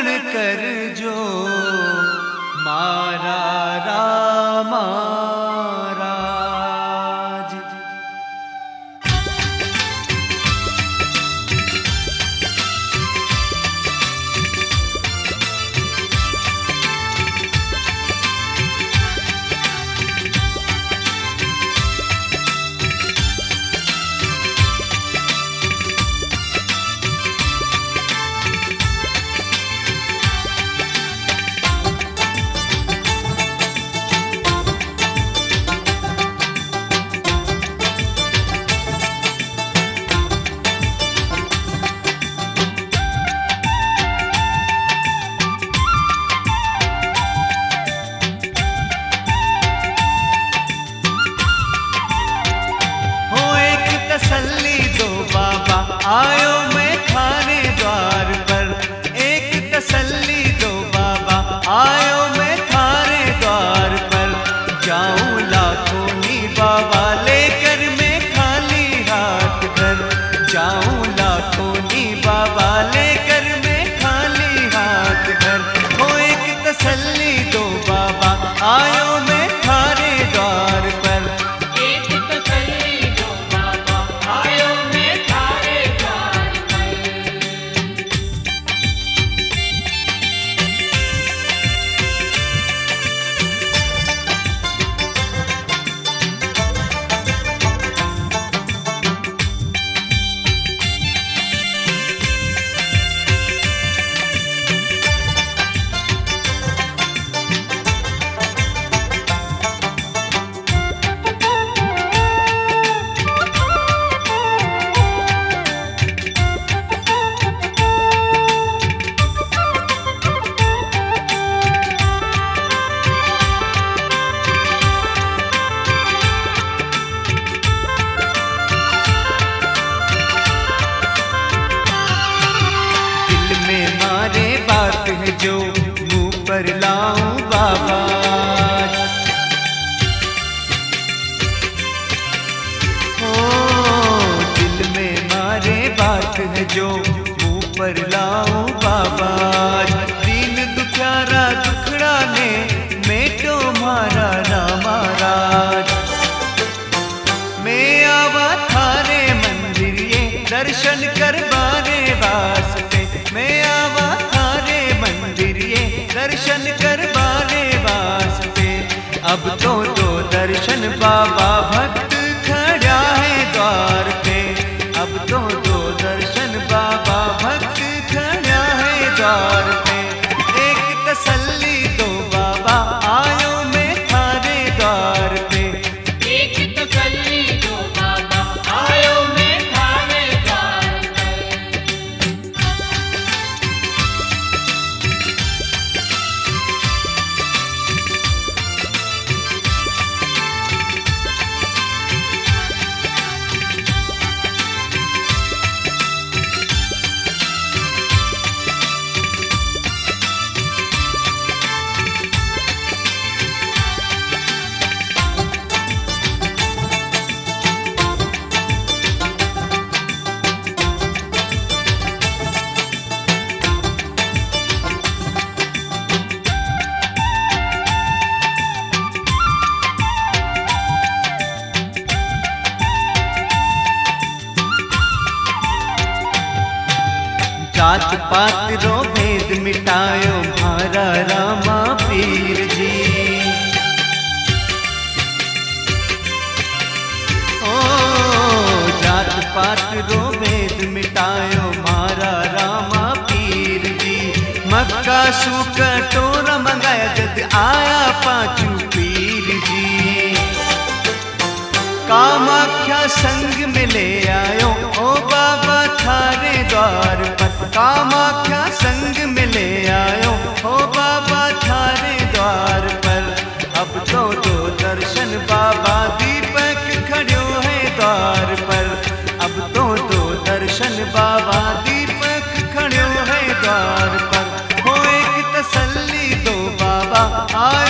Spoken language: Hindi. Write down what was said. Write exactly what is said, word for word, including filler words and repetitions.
पूरण कर जो मारा रामा राज। तसल्ली दो बाबा आयो मैं थाने द्वार पर, एक तसल्ली दो बाबा आयो मैं थाने द्वार पर। जाऊं लाखों नी बाबा लेकर मैं खाली हाथ घर, जाऊं लाखों नी बाबा लेकर मैं खाली हाथ घर। हो एक तसल्ली दो बाबा आयो मैं थाने द्वार पर। बात है जो मुंह पर लाऊं बाबा, ओ दिल में मारे बात है जो मुंह पर लाऊं बाबा। दीन दुखियारा दुखड़ा ने मेटो मारा रामा राज। मैं आवा थारे मंदिर ये दर्शन करवाने वास्ते, मैं आवा दर्शन करवाने वास्ते। अब तो दो दर्शन बाबा भक्त खड़ा है द्वार पे, अब तो दो दर्शन बाबा भक्त खड़ा है द्वार पे। एक तसल्ली दो बाबा आयो मैं थाने द्वार पे, एक तसल्ली दो बाबा आयो मैं थाने द्वार पे। जात पात रो भेद मिटायो मारा रामा पीर जी। ओ जात पात रो भेद मिटायो मारा रामा पीर जी। मक्का सू कटोरा मंगाया जद आया पांचू पीर जी। कामाख्या संग में ले आयो ओ बाबा थारे द्वार पर, कामाख्या संग में ले आयो ओ बाबा थारे द्वार पर। अब तो दो दर्शन बाबा दीपक खड़ो है द्वार पर, अब तो दो दर्शन बाबा दीपक खड़ो है द्वार पर। हो एक तसल्ली दो बाबा आ